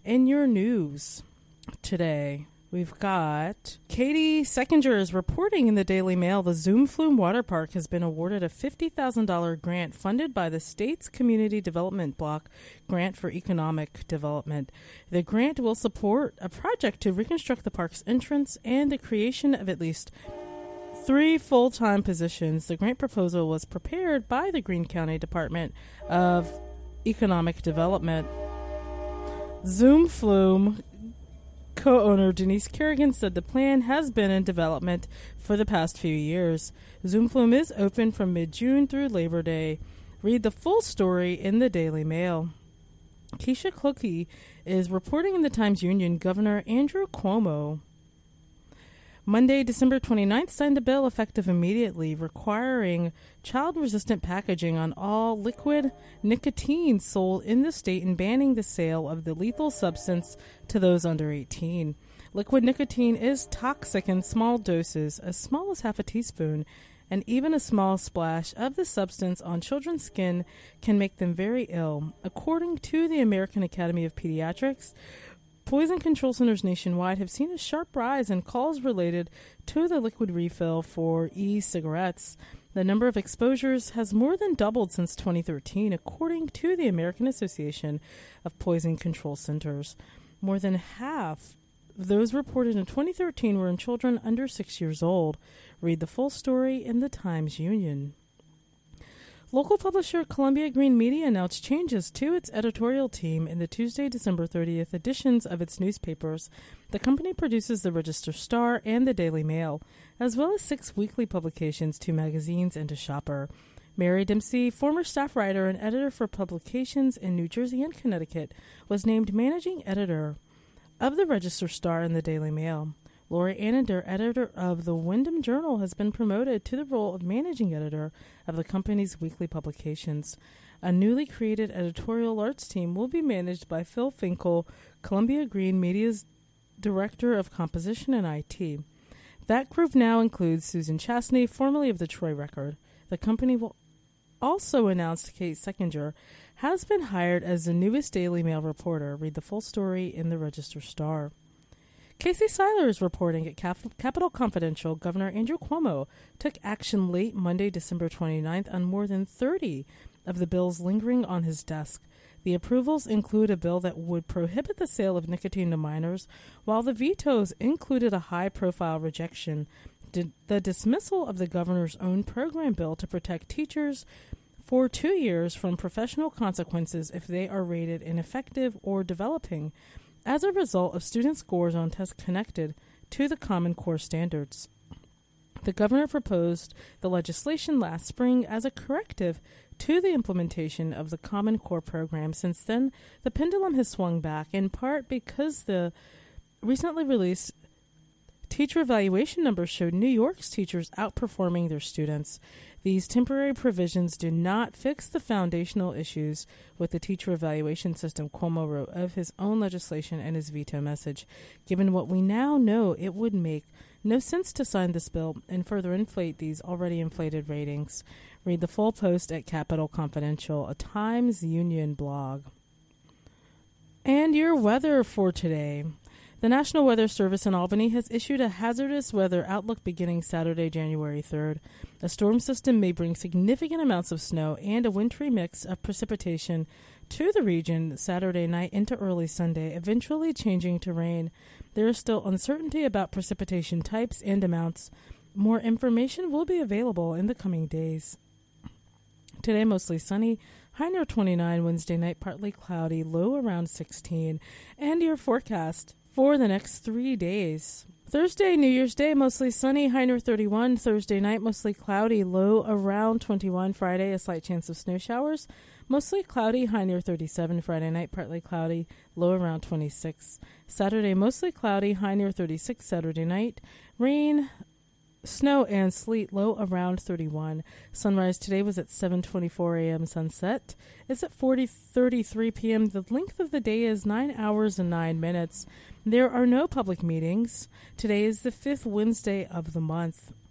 In your news today, we've got Katie Seckinger is reporting in the Daily Mail the Zoom Flume Water Park has been awarded a $50,000 grant funded by the state's Community Development Block Grant for Economic Development. The grant will support a project to reconstruct the park's entrance and the creation of at least 3 full-time positions. The grant proposal was prepared by the Greene County Department of Economic Development. Zoom Flume co-owner Denise Kerrigan said the plan has been in development for the past few years. Zoom Flume is open from mid-June through Labor Day. Read the full story in the Daily Mail. Keisha Cookie is reporting in the Times-Union Governor Andrew Cuomo Monday, December 29th, signed a bill effective immediately requiring child-resistant packaging on all liquid nicotine sold in the state and banning the sale of the lethal substance to those under 18. Liquid nicotine is toxic in small doses, as small as half a teaspoon, and even a small splash of the substance on children's skin can make them very ill. According to the American Academy of Pediatrics, poison control centers nationwide have seen a sharp rise in calls related to the liquid refill for e-cigarettes. The number of exposures has more than doubled since 2013, according to the American Association of Poison Control Centers. More than half of those reported in 2013 were in children under 6 years old. Read the full story in the Times-Union. Local publisher Columbia Green Media announced changes to its editorial team in the Tuesday, December 30th editions of its newspapers. The company produces the Register-Star and the Daily Mail, as well as 6 weekly publications, 2 magazines, and a shopper. Mary Dempsey, former staff writer and editor for publications in New Jersey and Connecticut, was named managing editor of the Register-Star and the Daily Mail. Lori Annender, editor of the Windham Journal, has been promoted to the role of managing editor of the company's weekly publications. A newly created editorial arts team will be managed by Phil Finkel, Columbia Green Media's director of composition and IT. That group now includes Susan Chastney, formerly of the Troy Record. The company will also announce Kate Seckinger has been hired as the newest Daily Mail reporter. Read the full story in the Register-Star. Casey Seiler is reporting at Capitol Confidential. Governor Andrew Cuomo took action late Monday, December 29th, on more than 30 of the bills lingering on his desk. The approvals include a bill that would prohibit the sale of nicotine to minors, while the vetoes included a high-profile rejection, the dismissal of the governor's own program bill to protect teachers for 2 years from professional consequences if they are rated ineffective or developing as a result of student scores on tests connected to the Common Core standards. The governor proposed the legislation last spring as a corrective to the implementation of the Common Core program. Since then, the pendulum has swung back, in part because the recently released teacher evaluation numbers showed New York's teachers outperforming their students. These temporary provisions do not fix the foundational issues with the teacher evaluation system, Cuomo wrote of his own legislation and his veto message. Given what we now know, it would make no sense to sign this bill and further inflate these already inflated ratings. Read the full post at Capitol Confidential, a Times-Union blog. And your weather for today. The National Weather Service in Albany has issued a hazardous weather outlook beginning Saturday, January 3rd. A storm system may bring significant amounts of snow and a wintry mix of precipitation to the region Saturday night into early Sunday, eventually changing to rain. There is still uncertainty about precipitation types and amounts. More information will be available in the coming days. Today, mostly sunny, high near 29. Wednesday night, partly cloudy, low around 16. And your forecast for the next 3 days. Thursday, New Year's Day, mostly sunny, high near 31. Thursday night, mostly cloudy, low around 21. Friday, a slight chance of snow showers. Mostly cloudy, high near 37. Friday night, partly cloudy, low around 26. Saturday, mostly cloudy, high near 36. Saturday night, rain, snow, and sleet, low around 31. Sunrise today was at 7:24 a.m. Sunset is at 33 p.m. The length of the day is 9 hours and 9 minutes. There are no public meetings. Today is the 5th Wednesday of the month.